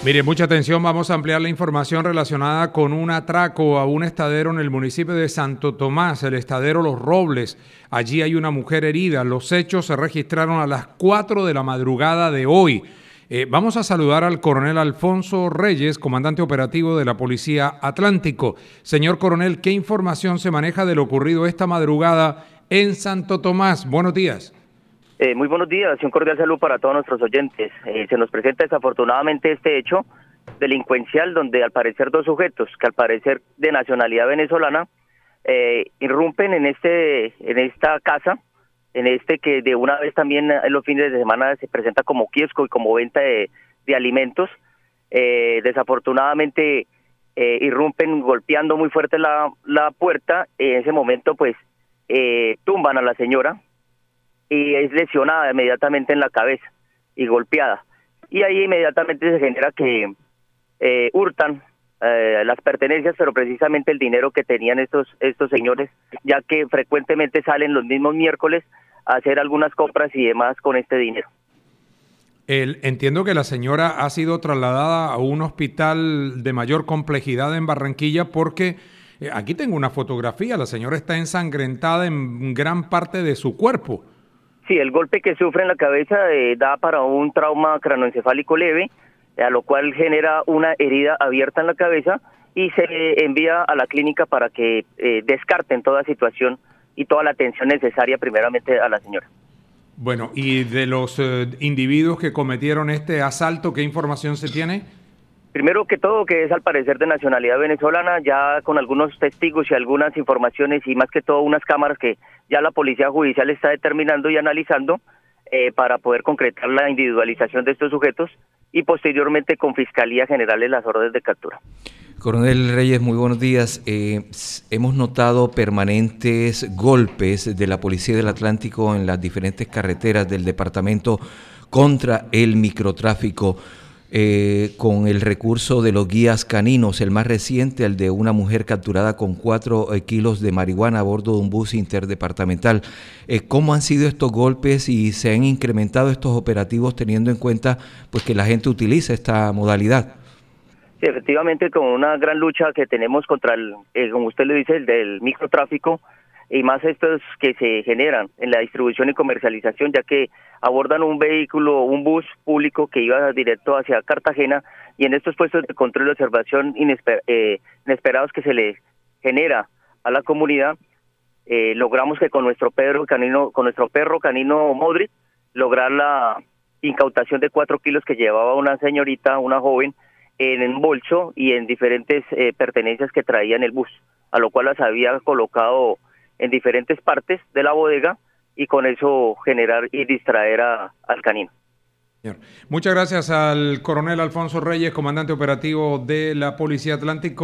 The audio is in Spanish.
Mire, mucha atención, vamos a ampliar la información relacionada con un atraco a un estadero en el municipio de Santo Tomás, el estadero Los Robles. Allí hay una mujer herida. Los hechos se registraron a las 4 de la madrugada de hoy. Vamos a saludar al coronel Alfonso Reyes, comandante operativo de la Policía Atlántico. Señor coronel, ¿qué información se maneja de lo ocurrido esta madrugada en Santo Tomás? Buenos días. Muy buenos días y un cordial saludo para todos nuestros oyentes. Se nos presenta desafortunadamente este hecho delincuencial donde al parecer dos sujetos, que al parecer de nacionalidad venezolana, irrumpen en esta casa, que de una vez también en los fines de semana se presenta como kiosco y como venta de alimentos. Desafortunadamente irrumpen golpeando muy fuerte la puerta. En ese momento pues tumban a la señora y es lesionada inmediatamente en la cabeza y golpeada. Y ahí inmediatamente se genera que hurtan las pertenencias, pero precisamente el dinero que tenían estos señores, ya que frecuentemente salen los mismos miércoles a hacer algunas compras y demás con este dinero. Entiendo que la señora ha sido trasladada a un hospital de mayor complejidad en Barranquilla porque aquí tengo una fotografía, la señora está ensangrentada en gran parte de su cuerpo. Sí, el golpe que sufre en la cabeza da para un trauma cranoencefálico leve, a lo cual genera una herida abierta en la cabeza y se envía a la clínica para que descarten toda situación y toda la atención necesaria primeramente a la señora. Bueno, y de los individuos que cometieron este asalto, ¿qué información se tiene? Primero que todo, que es al parecer de nacionalidad venezolana, ya con algunos testigos y algunas informaciones y más que todo unas cámaras que ya la Policía Judicial está determinando y analizando para poder concretar la individualización de estos sujetos y posteriormente con Fiscalía generarles las órdenes de captura. Coronel Reyes, muy buenos días. Hemos notado permanentes golpes de la Policía del Atlántico en las diferentes carreteras del departamento contra el microtráfico. Con el recurso de los guías caninos, el más reciente, el de una mujer capturada con 4 kilos de marihuana a bordo de un bus interdepartamental. ¿Cómo han sido estos golpes y se han incrementado estos operativos teniendo en cuenta pues que la gente utiliza esta modalidad? Sí, efectivamente, con una gran lucha que tenemos contra como usted le dice, el del microtráfico, y más estos que se generan en la distribución y comercialización, ya que abordan un vehículo, un bus público que iba directo hacia Cartagena, y en estos puestos de control y observación inesperados que se le genera a la comunidad, logramos que con nuestro perro canino Modric, lograr la incautación de 4 kilos que llevaba una señorita, una joven, en el bolso y en diferentes pertenencias que traía en el bus, a lo cual las había colocado en diferentes partes de la bodega y con eso generar y distraer al canino. Muchas gracias al coronel Alfonso Reyes, comandante operativo de la Policía Atlántico.